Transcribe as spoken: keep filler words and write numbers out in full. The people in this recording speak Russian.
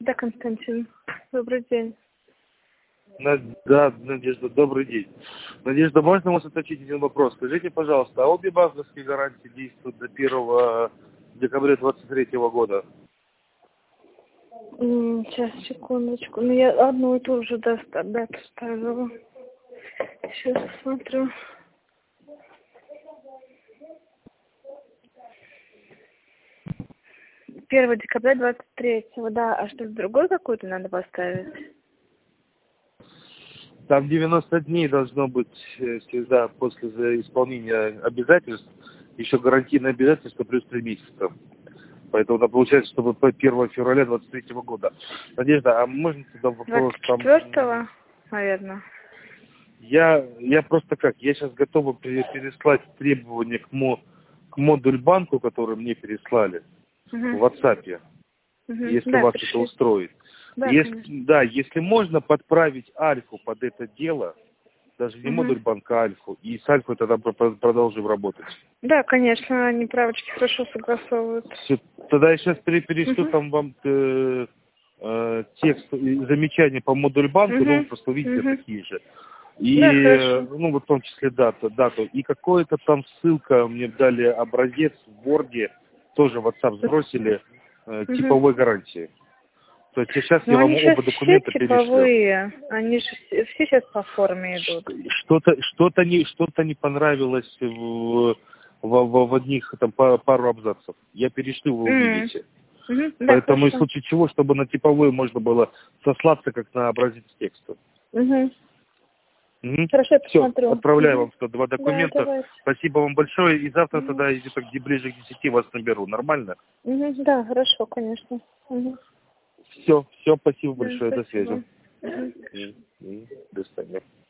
Да, Константин. Добрый день. На- Да, Надежда, добрый день. Надежда, можно вас уточнить один вопрос? Скажите, пожалуйста, а обе банковские гарантии действуют до первого декабря двадцать третьего года? М, Сейчас, секундочку. Ну, я одну и ту же даст- дату ставила. Сейчас смотрю. первого декабря двадцать третьего, да. А что, другой какой-то надо поставить? Там девяносто дней должно быть э, всегда после за- исполнения обязательств, еще гарантийное обязательство плюс три месяца. Поэтому да, получается, чтобы по первого февраля двадцать третьего года. Надежда, а можно тогда вопрос двадцать там... четвёртого, наверное. Я, я просто как, я сейчас готова пере- переслать требования к, мо, к модуль банку, который мне переслали Угу. в WhatsApp, Угу. если Да, вас это пришли. устроит. Да, конечно. Если, да, если можно подправить Альфу под это дело, даже не Угу. модуль банка, а Альфу, и с Альфой тогда про- про- продолжим работать. Да, конечно, они правочки хорошо согласовывают. Всё, тогда я сейчас перешлю Угу. там вам э, э, текст и замечания по модуль банку, ну вы Угу. просто увидите Угу. такие же. И, Да, э, хорошо. ну, вот в том числе дату, дату. И какое-то там ссылка, мне дали образец в Word, тоже в WhatsApp сбросили, э, Угу. типовой гарантии. То есть сейчас Ну, я вам они сейчас оба все документа перешлю. типовые. Они же все, все сейчас по форме идут. Что-то что-то не что-то не понравилось в, в, в, в одних там па- пару абзацев. Я перешлю, вы М. увидите. Мгм. Да, Поэтому и в хорошо. случае чего, чтобы на типовой можно было сослаться как на образец текста. Угу. Хорошо, я Все, посмотрю. отправляю Угу. вам сюда два Да, документа. давайте. Спасибо вам большое. И завтра Угу. тогда где-то где ближе к десяти вас наберу. Нормально? Угу. Да, хорошо, конечно. Угу. Все, все, спасибо Да, большое. До связи. спасибо. Угу. М, м, До свидания.